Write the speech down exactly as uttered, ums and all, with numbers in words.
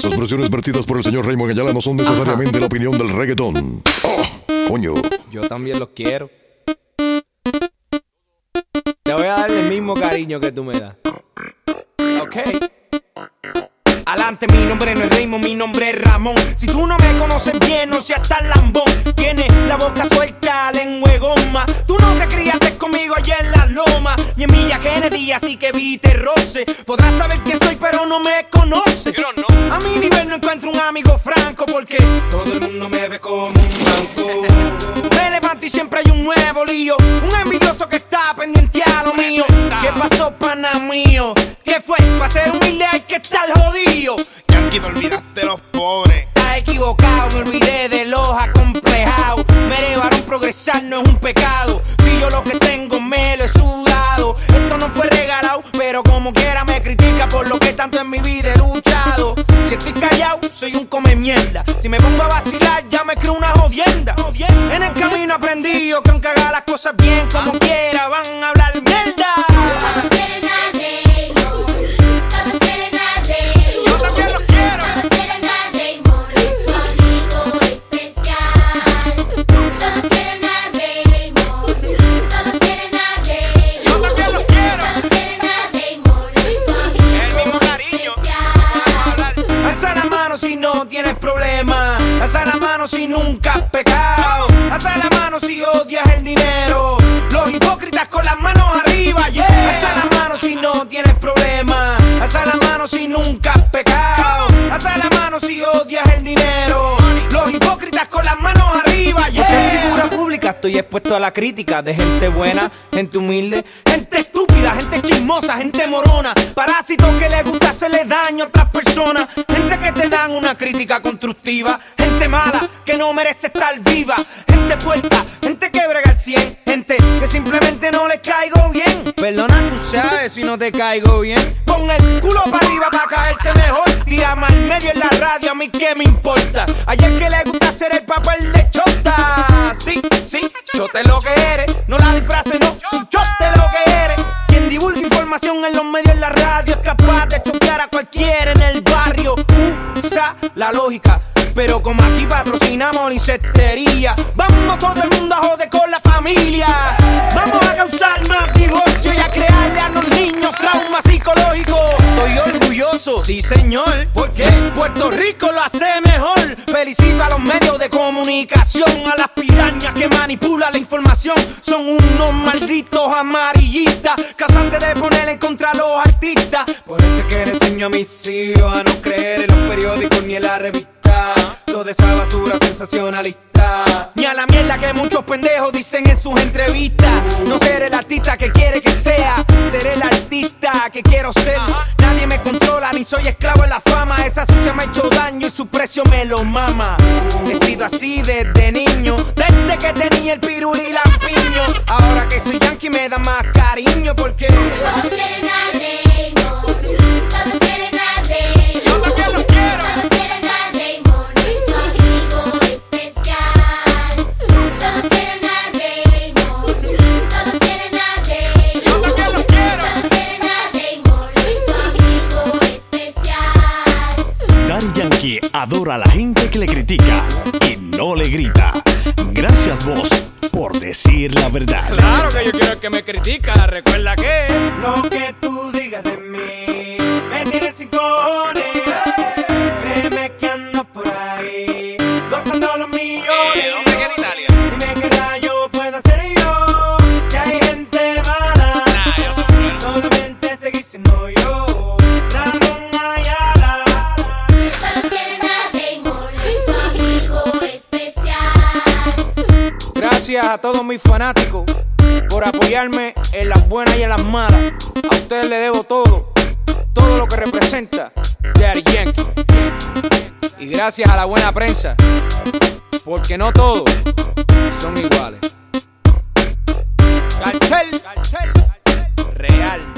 Las expresiones vertidas por el señor Raymond Ayala no son necesariamente la opinión del reggaetón. ¡Oh, coño! Yo también los quiero. Te voy a dar el mismo cariño que tú me das. Ok. Adelante, mi nombre no es Raymond, mi nombre es Ramón. Si tú no me conoces bien, no seas tan lambón. Tienes la boca suelta, lengua de goma. Tú no te criaste conmigo allá en la loma, ni en Villa Kennedy, así que viste roce. Podrás saber quién soy, pero no me conoces. A mi nivel no encuentro un amigo franco, porque todo el mundo me ve como un banco. Me levanto y siempre hay un nuevo lío, un envidioso que está pendiente a lo mío. ¿Qué pasó, pana mío? ¿Qué fue? Para ser humilde hay que estar jodido. Yankee, te olvidaste de los pobres. Estás equivocado, me olvidé de los acomplejados. Me llevaron progresar, no es un pecado. Si yo lo que tengo me lo he sudado. Esto no fue regalado, pero como quiera me critica por lo que tanto en mi vida he luchado. Si estoy callado, soy un come mierda. Si me pongo a vacilar, ya me creo una jodienda. En el camino aprendí que aunque haga las cosas bien, como quiera van a hablar mierda. Si no tienes problema, alza la mano si nunca has pecado, alza la mano si odias el dinero, los hipócritas con las manos arriba, yeah. Alza la mano si no tienes problema, alza la mano si nunca has pecado, alza la mano si odias el dinero, los hipócritas con las manos arriba, yeah. Por ser figura pública estoy expuesto a la crítica de gente buena, gente humilde, gente estúpida, gente chismosa, gente morona, parásitos que les gusta hacerle daño a otras personas, gente que te dan una crítica constructiva, gente mala que no merece estar viva, gente puerta, gente que brega al cien, gente que simplemente no le caigo bien. Perdona, tú sabes si no te caigo bien. Pon el culo para arriba para caerte mejor. Tírame al medio en la radio, a mí qué me importa. Ayer que le gusta hacer el papel de chota. Sí, sí, chote lo que eres. No la disfraces, no, tú chote lo que eres. Quien divulga información en los medios en la radio es capaz de chotear a cualquiera en el barrio. Usa la lógica, pero como aquí patrocinamos la insectería, vamos todo el mundo a joder con la familia. Vamos a causar más divorcio y a crearle a los niños trauma psicológico. Estoy orgulloso, sí señor, porque Puerto Rico lo hace mejor. Felicito a los medios de comunicación, a las pirañas que manipulan la información. Son unos malditos amarillistas, causantes de poner en contra a los artistas. Por eso es que le enseño a mis hijos a no creer en los periódicos ni en la revista. Toda esa basura sensacionalista, ni a la mierda que muchos pendejos dicen en sus entrevistas. No seré el artista que quiere que sea, seré el artista que quiero ser. Nadie me controla ni soy esclavo en la fama. Esa sucia me ha hecho daño y su precio me lo mama. He sido así desde niño, desde que tenía el pirul y lampiño. Ahora que soy yankee me da más cariño porque todos quieren a Raymond, todos quieren a Raymond. Yo también lo quiero. Yankee adora a la gente que le critica y no le grita. Gracias vos por decir la verdad. claro que yo quiero que me critica. Recuerda que lo que tú digas de mí me tiene sin cojones. Créeme que ando por ahí gozando los millones. Eh, ¿Dónde queda Italia? Dime qué rayo puedo hacer yo si hay gente mala. Nah, yo soy bueno. Solamente seguir siendo yo. Ramón Ayala. Todos quieren a Raymond, nuestro amigo especial. gracias a todos mis fanáticos por apoyarme en las buenas y en las malas. A ustedes les debo todo, todo lo que representa Daddy Yankee. Y gracias a la buena prensa, porque no todos son iguales. Cartel, cartel, real.